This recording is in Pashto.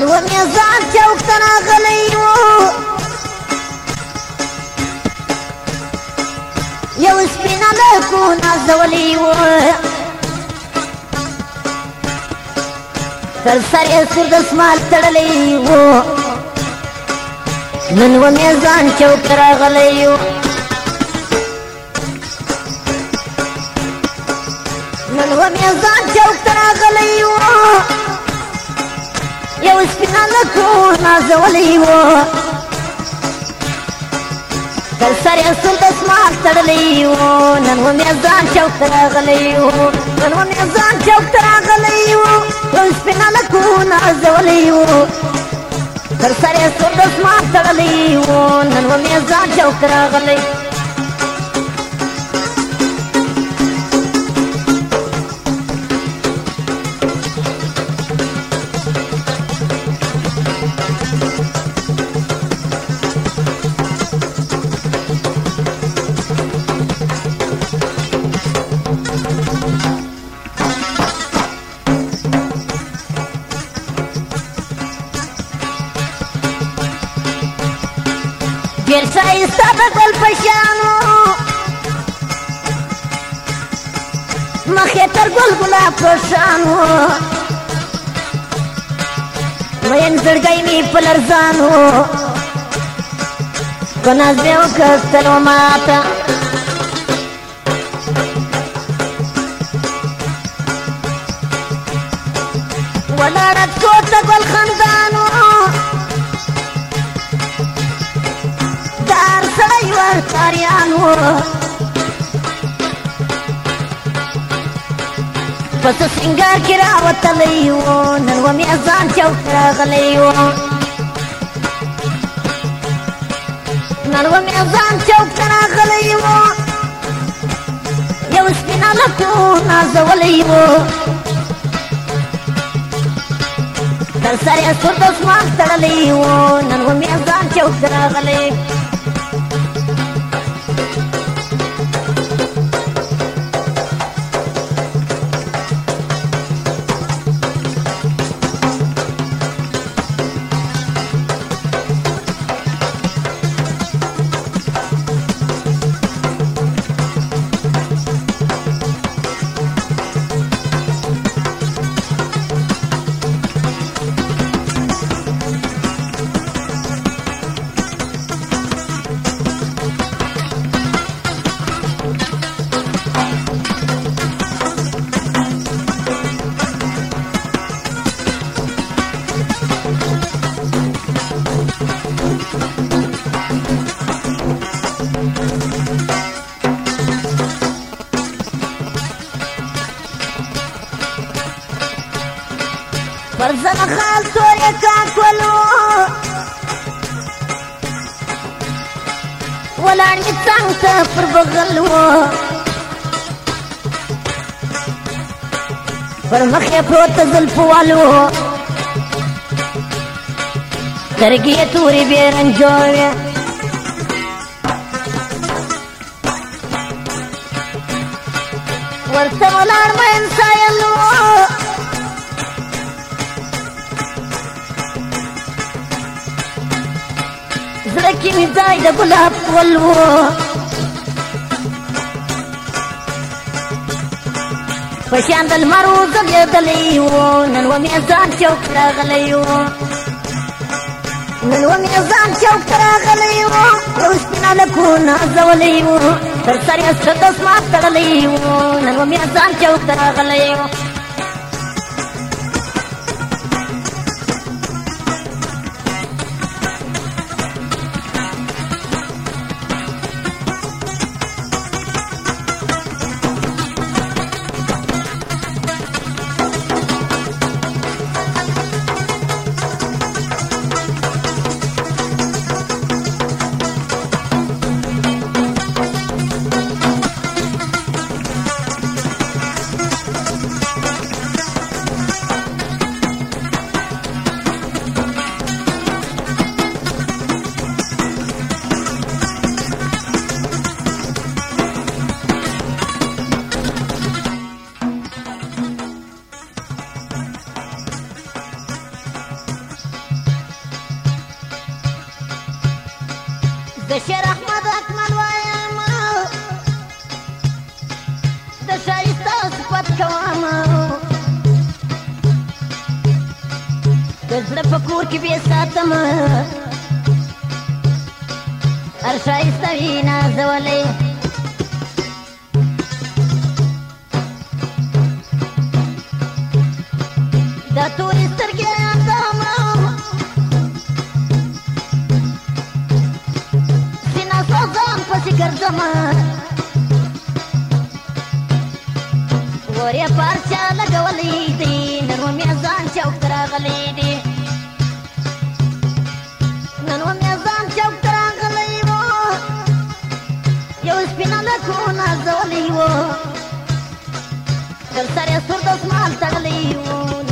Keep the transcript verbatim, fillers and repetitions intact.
نن و میزان چوک ته راغلی و یو سپینه لکو نازولی و تر سر یې سور دسمال تړلی و نن و میزان چوک ته راغلی و نن و میزان چوک ته راغلی و یو سپینه لکو نازولی و تر سر یې سور دسمال تړلی و نن و میزان چوک ته راغلی و نن و میزان چوک ته راغلی و یو سپینه لکو نازولی و تر سر یې سور دسمال تړلی و نن و میزان چوک ته راغلی ډېر ښایسته د ګل په شان و مخ یې تر ګل ګلاب په شان و مین زړګی مې په لرزان و په ناز مې وکتل و ماته ولاړه څو ته ګل خندان و ورتاریان و پس سنگار کی راوتلی و نن و میزان چوک راغلی و نن و میزان چوک راغلی و یو سپینه لکو نازولی و تر سر یې سور دسمال تړلی و نن و میزان چوک راغلی پر زنخال توری کاکولو ولاړ مې څنګ ته پر بغل و پر مخ یې پروت زلفو والو سترګې یې تورې بې رنجو وې ورته ولاړ مین سایل و زړه کې مې ځای د ګلاب ګل و په شان د لمر وځلېدلی و نن و میزان چوک راغلی و نن و میزان چوک راغلی و یو سپینه لکو نازولی و تر سر یې سره دسمال تړلی و نن و میزان چوک راغلی و شیر احمد اکمل وایم د ښایسته صفت کوم د زړه په کور کې بې ساتم هر ښایسته وي نازولی دا تورې سترګې یادوم سینه سوزان پسې ګرځم ور یې په هر چا لګولی دی نن و میزان چوک ته راغلی دی نن و میزان چوک ته راغلی و یو سپینه لکو نازولی و تر سر یې سور دسمال تړلی و